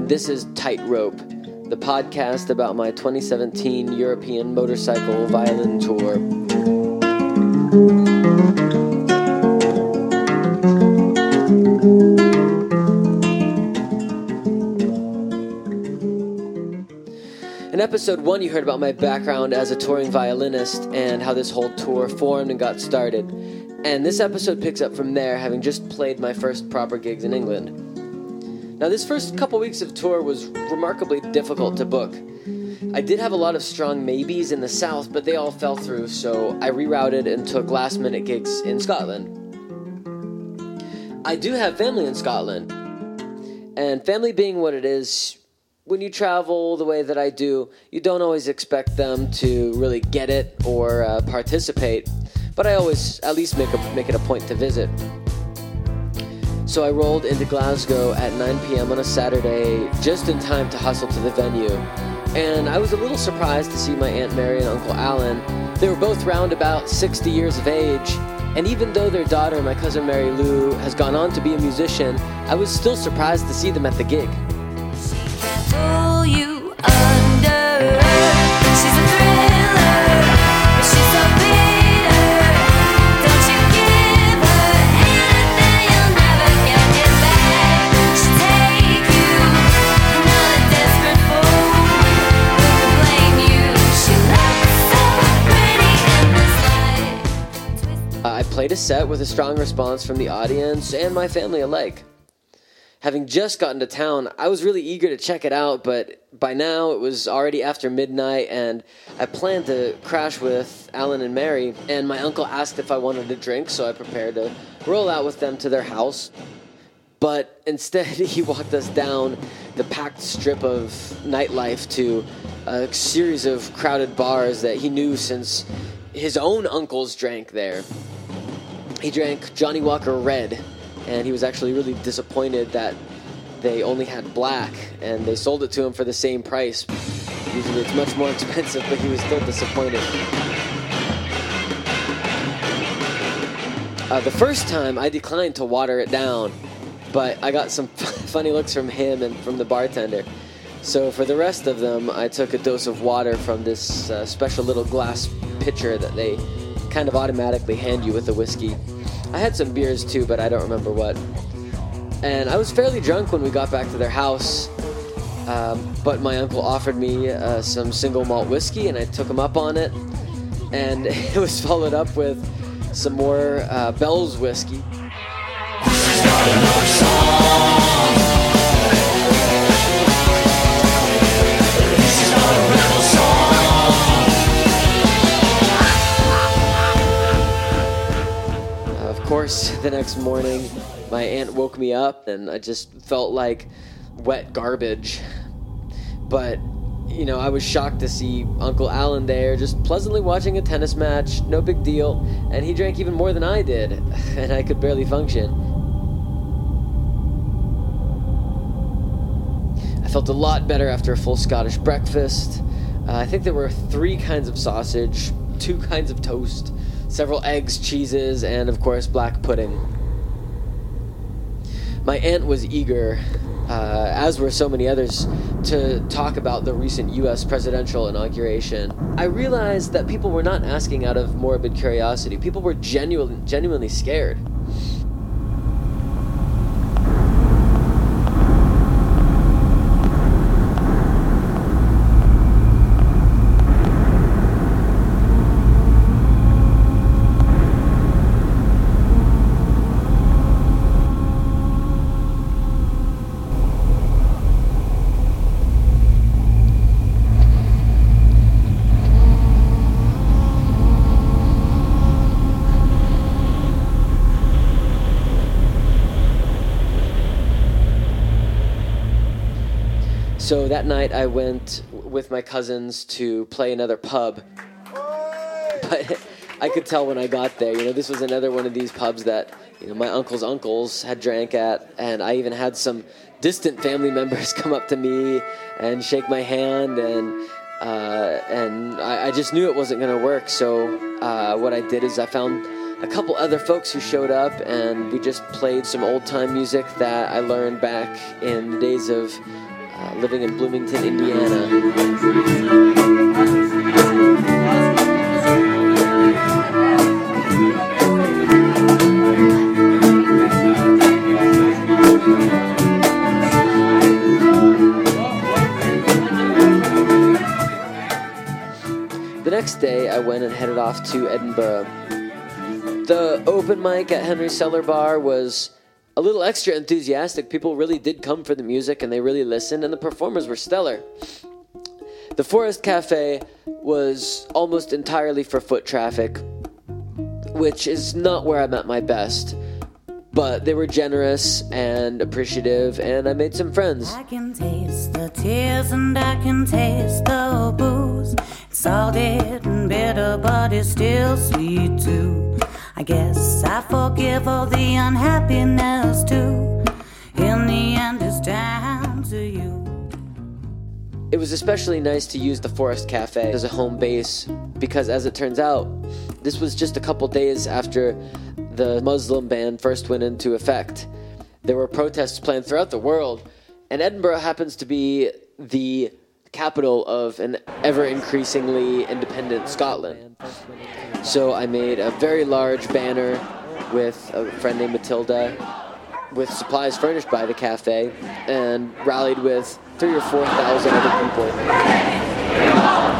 This is Tightrope, the podcast about my 2017 European motorcycle violin tour. In episode 1, you heard about my background as a touring violinist and how this whole tour formed and got started. And this episode picks up from there, having just played my first proper gigs in England. Now, this first couple weeks of tour was remarkably difficult to book. I did have a lot of strong maybes in the south, but they all fell through, so I rerouted and took last-minute gigs in Scotland. I do have family in Scotland, and family being what it is, when you travel the way that I do, you don't always expect them to really get it or participate, but I always at least make it a point to visit. So I rolled into Glasgow at 9 p.m. on a Saturday, just in time to hustle to the venue. And I was a little surprised to see my Aunt Mary and Uncle Alan. They were both round about 60 years of age, and even though their daughter, my cousin Mary Lou, has gone on to be a musician, I was still surprised to see them at the gig. Pull you under. She's a thriller, but she's so bitter. Don't you give her anything, you'll never get back. She'll take you, another desperate fool who can blame you. She looks so pretty in this light. I played a set with a strong response from the audience and my family alike. Having just gotten to town, I was really eager to check it out, but by now it was already after midnight, and I planned to crash with Alan and Mary, and my uncle asked if I wanted a drink, so I prepared to roll out with them to their house. But instead, he walked us down the packed strip of nightlife to a series of crowded bars that he knew since his own uncles drank there. He drank Johnny Walker Red, and he was actually really disappointed that they only had black, and they sold it to him for the same price. Usually it's much more expensive, but he was still disappointed. The first time, I declined to water it down, but I got some funny looks from him and from the bartender. So for the rest of them, I took a dose of water from this special little glass pitcher that they kind of automatically hand you with the whiskey. I had some beers too, but I don't remember what. And I was fairly drunk when we got back to their house, but my uncle offered me some single malt whiskey, and I took him up on it. And it was followed up with some more Bell's whiskey. Of course, the next morning, my aunt woke me up, and I just felt like wet garbage. But, you know, I was shocked to see Uncle Alan there, just pleasantly watching a tennis match, no big deal, and he drank even more than I did, and I could barely function. I felt a lot better after a full Scottish breakfast. I think there were 3 kinds of sausage, 2 kinds of toast, several eggs, cheeses, and of course black pudding. My aunt was eager, as were so many others, to talk about the recent U.S. presidential inauguration. I realized that people were not asking out of morbid curiosity. People were genuinely scared. So that night I went with my cousins to play another pub. But I could tell when I got there, this was another one of these pubs that, my uncle's uncles had drank at, and I even had some distant family members come up to me and shake my hand, and I just knew it wasn't going to work. So what I did is I found a couple other folks who showed up, and we just played some old-time music that I learned back in the days of living in Bloomington, Indiana. The next day, I went and headed off to Edinburgh. The open mic at Henry's Cellar Bar was a little extra enthusiastic. People really did come for the music, and they really listened, and the performers were stellar. The Forest Cafe was almost entirely for foot traffic, which is not where I'm at my best. But they were generous and appreciative, and I made some friends. I can taste the tears and I can taste the booze. It's salted and bitter, but it's still sweet too. I guess I forgive all the unhappiness too. In the end, it's down to you. It was especially nice to use the Forest Cafe as a home base because, as it turns out, this was just a couple days after the Muslim ban first went into effect. There were protests planned throughout the world, and Edinburgh happens to be the capital of an ever-increasingly independent Scotland. So I made a very large banner with a friend named Matilda, with supplies furnished by the cafe, and rallied with 3,000 or 4,000 other people.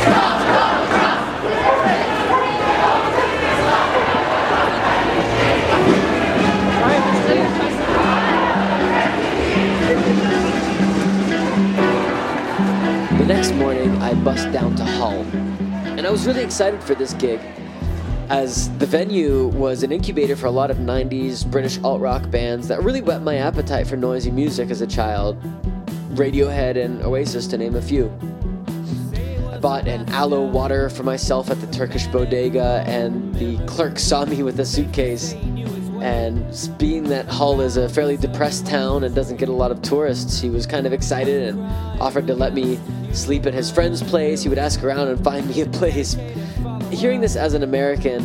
The next morning, I bust down to Hull, and I was really excited for this gig, as the venue was an incubator for a lot of 90s British alt-rock bands that really whet my appetite for noisy music as a child. Radiohead and Oasis, to name a few. I bought an aloe water for myself at the Turkish bodega, and the clerk saw me with a suitcase. And being that Hull is a fairly depressed town and doesn't get a lot of tourists, he was kind of excited and offered to let me sleep at his friend's place. He would ask around and find me a place. Hearing this as an American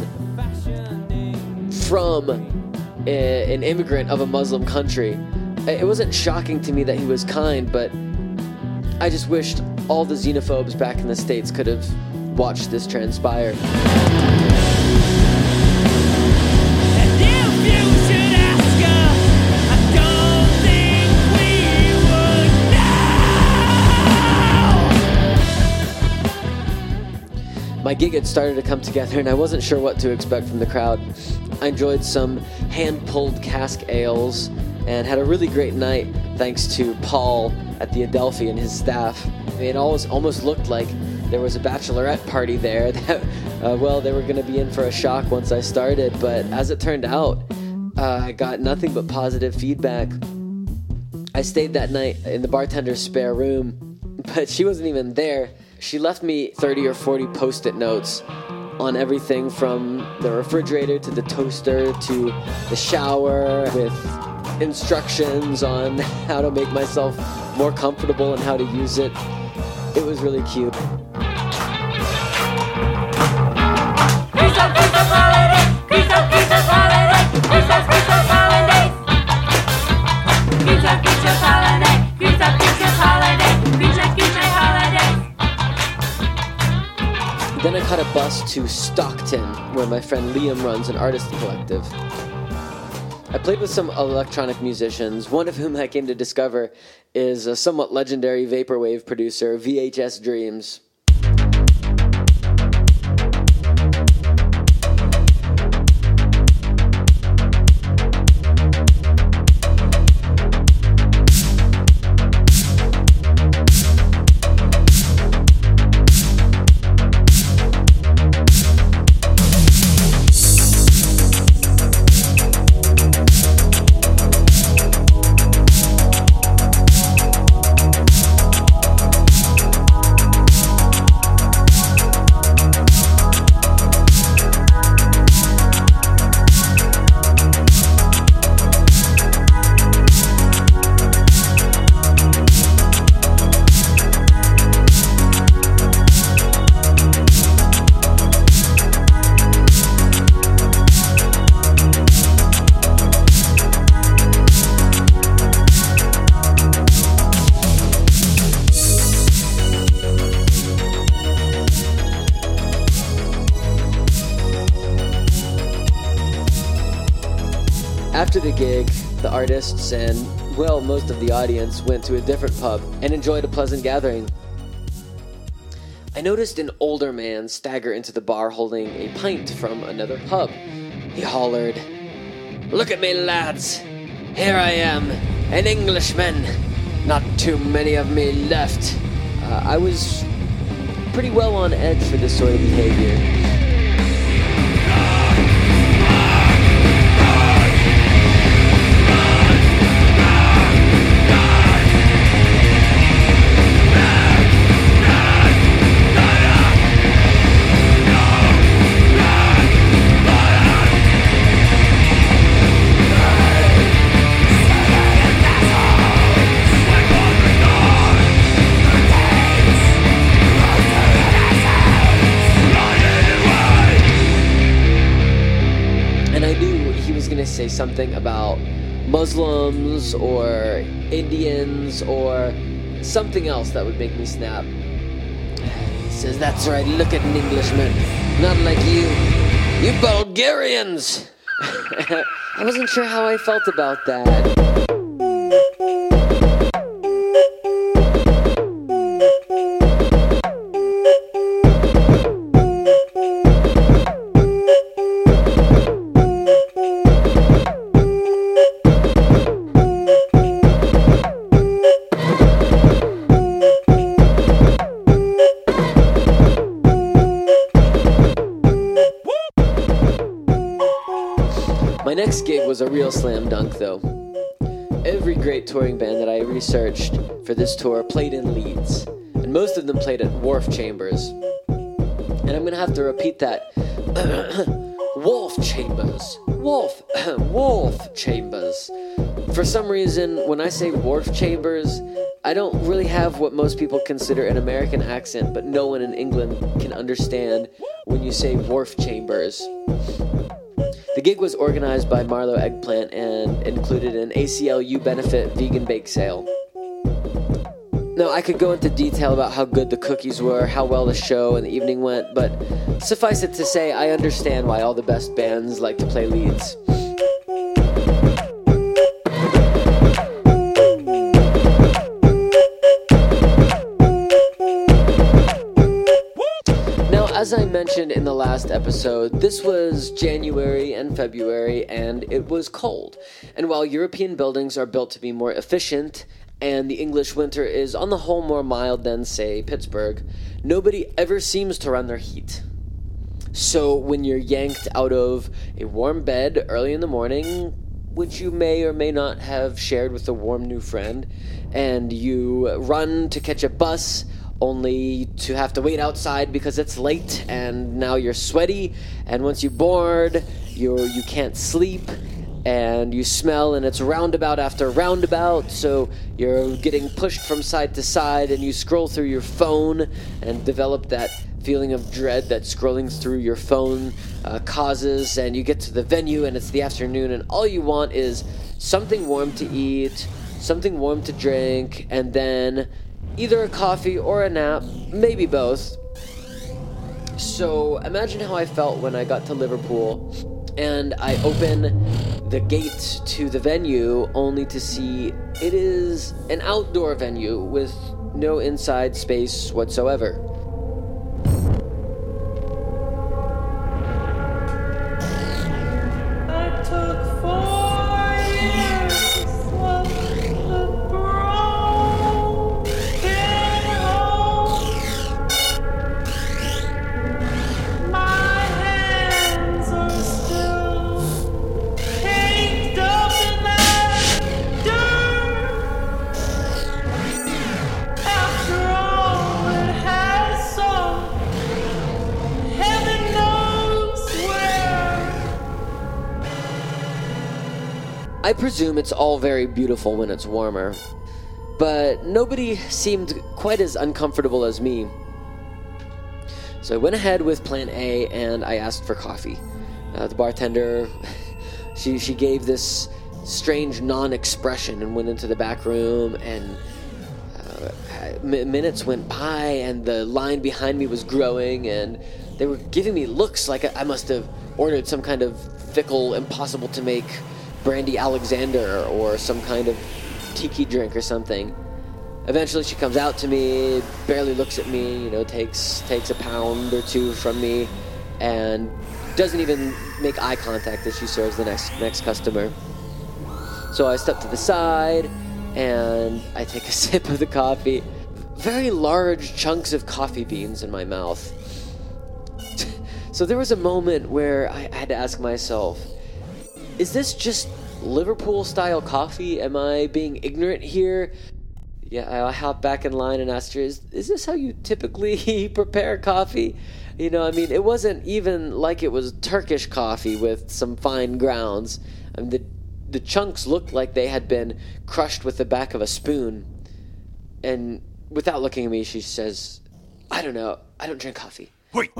from an immigrant of a Muslim country, it wasn't shocking to me that he was kind, but I just wished all the xenophobes back in the States could have watched this transpire. My gig had started to come together, and I wasn't sure what to expect from the crowd. I enjoyed some hand-pulled cask ales and had a really great night thanks to Paul at the Adelphi and his staff. It almost looked like there was a bachelorette party there that, they were going to be in for a shock once I started, but as it turned out, I got nothing but positive feedback. I stayed that night in the bartender's spare room, but she wasn't even there. She left me 30 or 40 post-it notes on everything from the refrigerator to the toaster to the shower, with instructions on how to make myself more comfortable and how to use it. It was really cute. Then I caught a bus to Stockton, where my friend Liam runs an artist collective. I played with some electronic musicians, one of whom I came to discover is a somewhat legendary vaporwave producer, VHS Dreams. After the gig, the artists and, well, most of the audience went to a different pub and enjoyed a pleasant gathering. I noticed an older man stagger into the bar holding a pint from another pub. He hollered, "Look at me, lads! Here I am, an Englishman! Not too many of me left." I was pretty well on edge for this sort of behavior. Say something about Muslims or Indians or something else that would make me snap. He says, "That's right, look at an Englishman. Not like you Bulgarians." I wasn't sure how I felt about that. My next gig was a real slam dunk, though. Every great touring band that I researched for this tour played in Leeds, and most of them played at Wharf Chambers. And I'm gonna have to repeat that. Wharf Chambers. Wharf Chambers. For some reason, when I say Wharf Chambers, I don't really have what most people consider an American accent, but no one in England can understand when you say Wharf Chambers. The gig was organized by Marlowe Eggplant and included an ACLU benefit vegan bake sale. Now, I could go into detail about how good the cookies were, how well the show and the evening went, but suffice it to say, I understand why all the best bands like to play Leeds. As I mentioned in the last episode, this was January and February, and it was cold. And while European buildings are built to be more efficient, and the English winter is on the whole more mild than, say, Pittsburgh, nobody ever seems to run their heat. So when you're yanked out of a warm bed early in the morning, which you may or may not have shared with a warm new friend, and you run to catch a bus, only to have to wait outside because it's late, and now you're sweaty, and once you're bored, you can't sleep, and you smell, and it's roundabout after roundabout, so you're getting pushed from side to side, and you scroll through your phone and develop that feeling of dread that scrolling through your phone causes, and you get to the venue, and it's the afternoon, and all you want is something warm to eat, something warm to drink, and then either a coffee or a nap, maybe both. So imagine how I felt when I got to Liverpool and I open the gate to the venue only to see it is an outdoor venue with no inside space whatsoever. I presume it's all very beautiful when it's warmer, but nobody seemed quite as uncomfortable as me. So I went ahead with plan A and I asked for coffee. The bartender, she gave this strange non-expression and went into the back room, and minutes went by and the line behind me was growing, and they were giving me looks like I must have ordered some kind of fickle, impossible to make Brandy Alexander or some kind of tiki drink or something. Eventually she comes out to me, barely looks at me, takes a pound or two from me, and doesn't even make eye contact as she serves the next customer. So I step to the side, and I take a sip of the coffee. Very large chunks of coffee beans in my mouth. So there was a moment where I had to ask myself, is this just Liverpool-style coffee? Am I being ignorant here? Yeah, I hopped back in line and asked her, is this how you typically prepare coffee? It wasn't even like it was Turkish coffee with some fine grounds. The chunks looked like they had been crushed with the back of a spoon. And without looking at me, she says, I don't know, I don't drink coffee.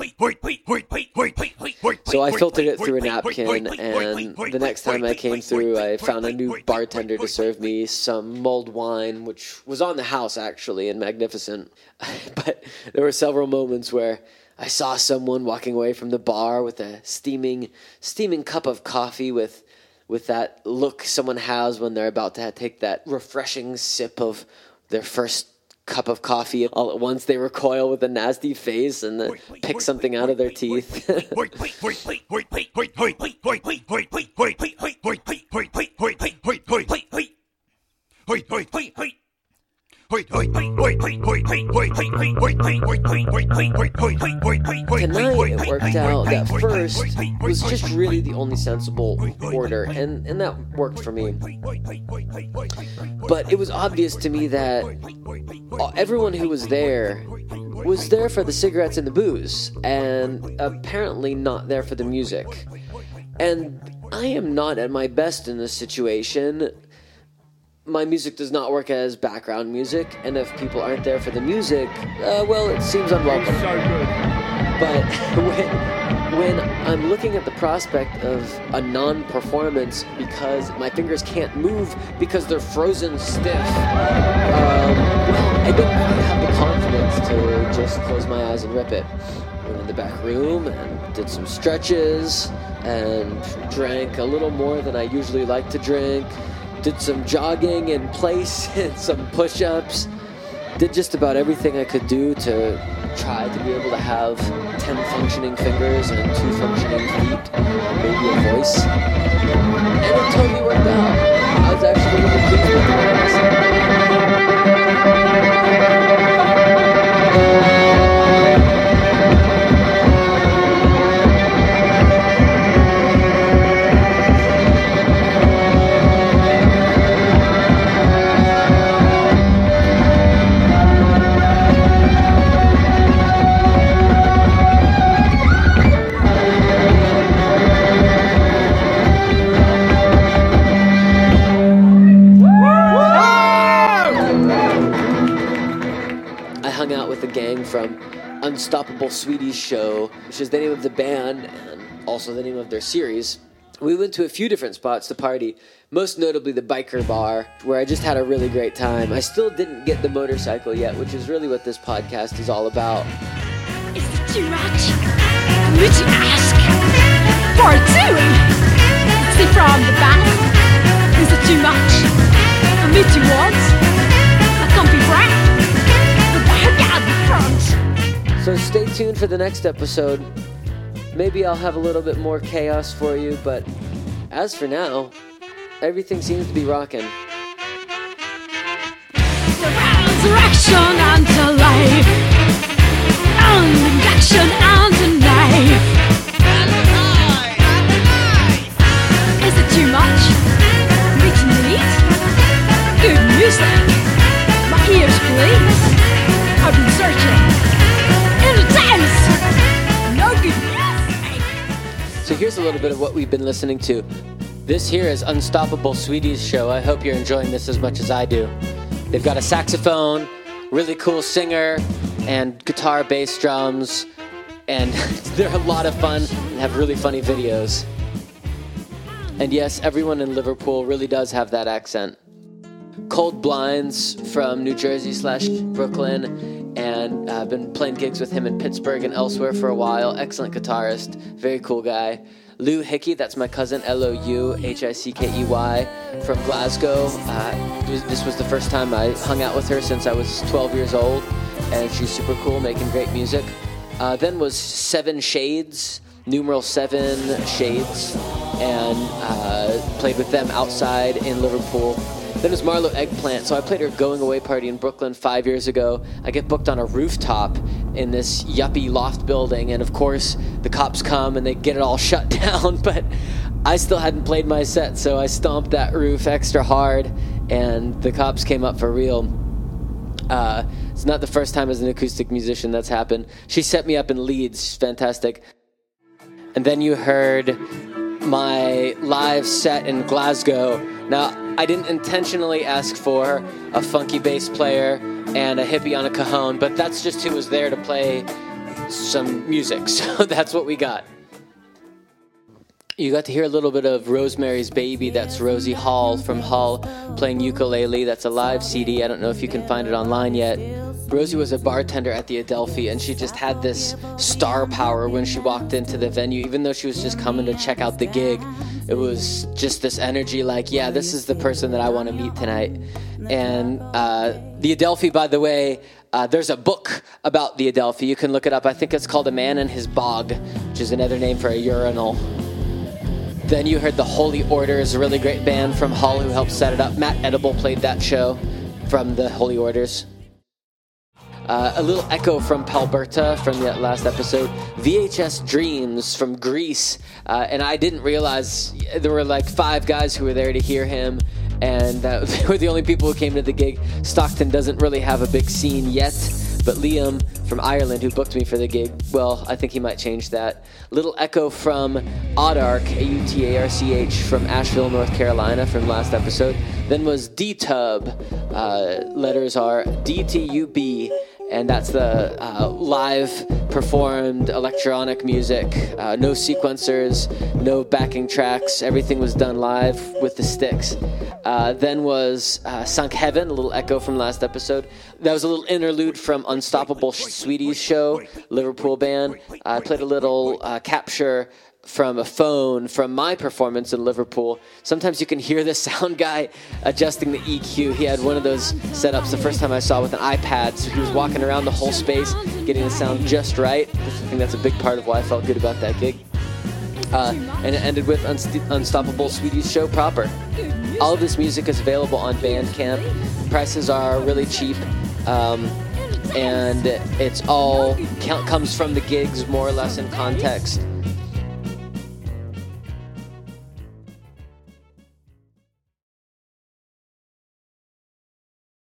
So I filtered it through a napkin, and the next time I came through, I found a new bartender to serve me some mulled wine, which was on the house, actually, and magnificent. But there were several moments where I saw someone walking away from the bar with a steaming cup of coffee with that look someone has when they're about to take that refreshing sip of their first cup of coffee. All at once they recoil with a nasty face and then pick something out of their teeth. Tonight it worked out that first was just really the only sensible order, and that worked for me. But it was obvious to me that everyone who was there for the cigarettes and the booze, and apparently not there for the music. And I am not at my best in this situation. My music does not work as background music, and if people aren't there for the music, well, it seems unwelcome. So good. But when I'm looking at the prospect of a non-performance because my fingers can't move because they're frozen stiff, well, I don't quite have the confidence to just close my eyes and rip it. Went in the back room and did some stretches and drank a little more than I usually like to drink. Did some jogging in place and some push-ups. Did just about everything I could do to try to be able to have 10 functioning fingers and 2 functioning feet, and maybe a voice. And it totally worked out. I was actually really pleased with from Unstoppable Sweeties Show, which is the name of the band and also the name of their series. We went to a few different spots to party, most notably the Biker Bar, where I just had a really great time. I still didn't get the motorcycle yet, which is really what this podcast is all about. Is it too much? Would you ask? Part 2! See from the back. Is it too much? A bit too what? A comfy breath? The back at the front. So stay tuned for the next episode. Maybe I'll have a little bit more chaos for you, but as for now, everything seems to be rocking. The resurrection and the life, and injection and the knife. Is it too much? Meat and eat? Good music. My ears, please. I've been searching in the dance. No good music. So here's a little bit of what we've been listening to. This here is Unstoppable Sweeties Show. I hope you're enjoying this as much as I do. They've got a saxophone, really cool singer, and guitar, bass, drums, and they're a lot of fun and have really funny videos. And yes, everyone in Liverpool really does have that accent. Cold Blinds from New Jersey/Brooklyn, and I've been playing gigs with him in Pittsburgh and elsewhere for a while. Excellent guitarist, very cool guy. Lou Hickey, that's my cousin, Louhickey, from Glasgow. This was the first time I hung out with her since I was 12 years old, and she's super cool, making great music. Then was 7 Shades, numeral 7 Shades, and played with them outside in Liverpool. Then was Marlo Eggplant. So I played her going away party in Brooklyn 5 years ago. I get booked on a rooftop in this yuppie loft building, and of course the cops come and they get it all shut down, but I still hadn't played my set, so I stomped that roof extra hard, and the cops came up for real. It's not the first time as an acoustic musician that's happened. She set me up in Leeds. She's fantastic. And then you heard my live set in Glasgow. Now, I didn't intentionally ask for a funky bass player and a hippie on a cajon, but that's just who was there to play some music, so that's what we got. You got to hear a little bit of Rosemary's Baby. That's Rosie Hall from Hull playing ukulele. That's a live CD. I don't know if you can find it online yet. Rosie was a bartender at the Adelphi, and she just had this star power when she walked into the venue. Even though she was just coming to check out the gig, it was just this energy like, yeah, this is the person that I want to meet tonight. And the Adelphi, by the way, there's a book about the Adelphi. You can look it up. I think it's called A Man and His Bog, which is another name for a urinal. Then you heard the Holy Orders, a really great band from Hull who helped set it up. Matt Edible played that show from the Holy Orders. A little echo from Palberta from the last episode. VHS Dreams from Greece. And I didn't realize there were like 5 guys who were there to hear him, and they were the only people who came to the gig. Stockton doesn't really have a big scene yet, but Liam from Ireland, who booked me for the gig, well, I think he might change that. Little echo from Autarch, Autarch, from Asheville, North Carolina, from last episode. Then was D-Tub. Letters are DTUB, and that's the live performed electronic music. No sequencers, no backing tracks. Everything was done live with the sticks. Then was Sunk Heaven, a little echo from last episode. That was a little interlude from Unstoppable Sweeties show, Liverpool band. I played a little capture from a phone from my performance in Liverpool. Sometimes you can hear the sound guy adjusting the EQ. He had one of those setups the first time I saw with an iPad, so he was walking around the whole space getting the sound just right. I think that's a big part of why I felt good about that gig. And it ended with Unstoppable Sweeties show proper. All of this music is available on Bandcamp. Prices are really cheap, and it's all comes from the gigs more or less in context.